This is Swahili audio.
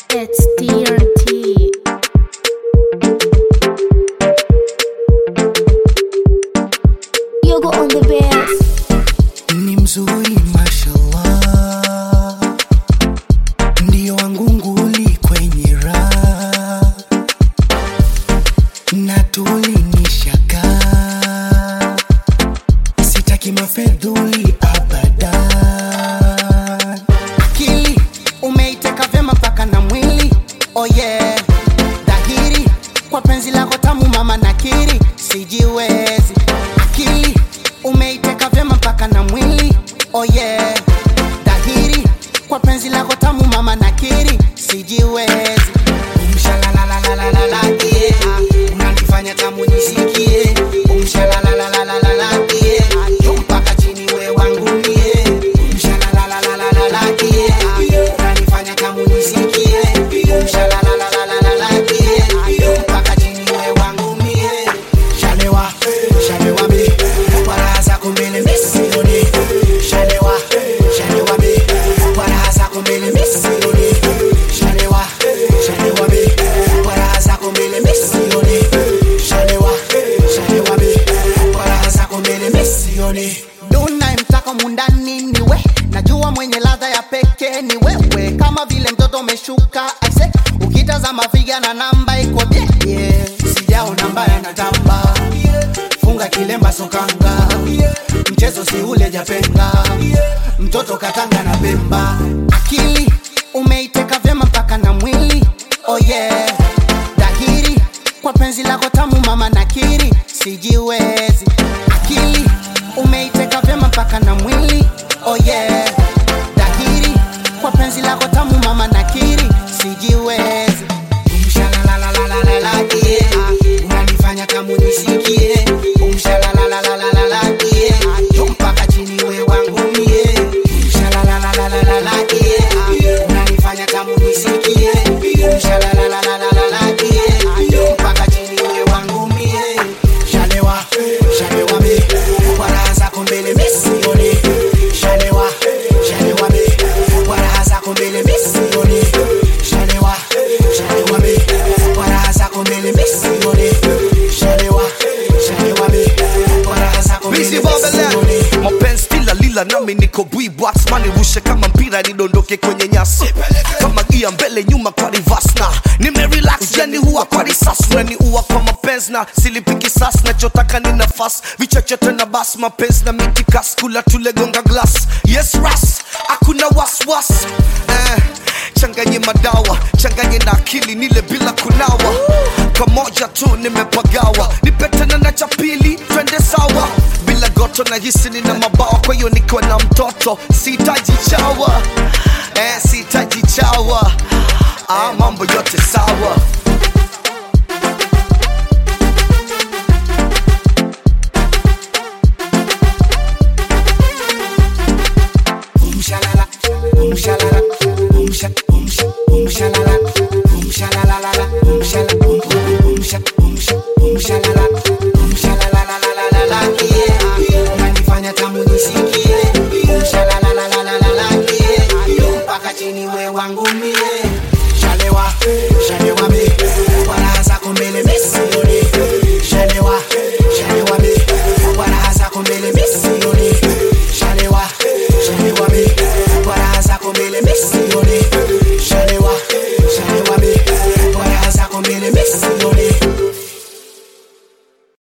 It's TRT. Yogo on the bass. Ni mzuri mashallah, ndio wangu nguli kwenye raha, na tulinishaka, sitaki mafedhuli abadan. Akili umeiteka vyema mpaka na mwili, oh yeah. Dhahiri kwa penzi lako tamu mama nakiri, sijiwezi. Akili umeiteka vyema mpaka na mwili, oh yeah. Dhahiri kwa penzi lako tamu mama nakiri, sijiwezi. Umshalalalalalala, yeah. Unanifanya tamu nisikie. Umshalalalalalala, yeah. Juu mpaka chini we wangu mie. Umshalalalalalala, yeah. Unanifanya tamu nisikie. Umshalalalalalala, yeah. Juu mpaka chini we wangu mie. Shalewa, shalewa mi, kwa raha zako mbele mi sioni. Shalewa, shalewa mi, kwa raha zako mbele mi sioni. Shalewa, shalewa mi, kwa raha zako mbele mi sioni. Shalewa, shalewa mi, kwa raha zako mbele mi sioni. Duna mtaka mundani ni we, najua mwenye ladha ya pekee ni wewe. Kama vile mtoto umeshuka aise, ukitazama figa na namba iko bie, yeah. Sijaona mbaya na tamba, funga kilemba sokanga, mchezo si ule japenga, mtoto katanga na bemba. Akili umeiteka vyema mpaka na mwili, oh yeah. Dhahiri kwa penzi lako tamu mama nakiri, sijiwezi. Akili umeiteka vyema mpaka na mwili, oh yeah. Dhahiri kwa penzi lako tamu mama nakiri, sijiwezi. Umshalalalalalala, yeah. Unanifanya tamu nisikie. Umshalalalalalala, yeah. Juu mpaka chini we wangu mie. Umshalalalalalala, yeah. Unanifanya tamu nisikie. Umshalalalalalala, yeah. Juu mpaka chini we wangu mie. Shalewa, shalewa mi, kwa raha zako mbele mi sioni. Shalewa, shalewa mi, kwa raha zako mbele mi sioni. Shalewa, shalewa mi, kwa raha zako mbele mi sioni. Shalewa, shalewa mi, kwa raha zako mbele mi sioni. Mapenzi kila lila nami niko bwibox, mani rushe kama mpira nidondoke kwenye nyasi, kama gia mbele nyuma kwa reverse na nimerelax, yani huwa kwa risasi. Unani uwa kwa mapenzi na silipiki sas, nachotaka ni nafasi, vichochote na bas. Mapenzi na mitikas, kula tule gonga glass. Yes ras, hakuna waswas, changanye madawa, changanye na akili, nile bila kunawa. Kamoja tu nimepagawa, nipetana na chapili, twende sawa. Bila goto na hisi nina mabawa, kwa hiyo nikiwa na mtoto sihitaji chawa, sihitaji chawa. Mambo yote sawa. Umshalala, umshalala, umshalala, umshalalala, umshalala, umshalalalalala, yeah. Unanifanya tamu nisikie. Umshalalalalalala, yeah. Mpaka chini we wangu mie. Shalewa, shalewa mi,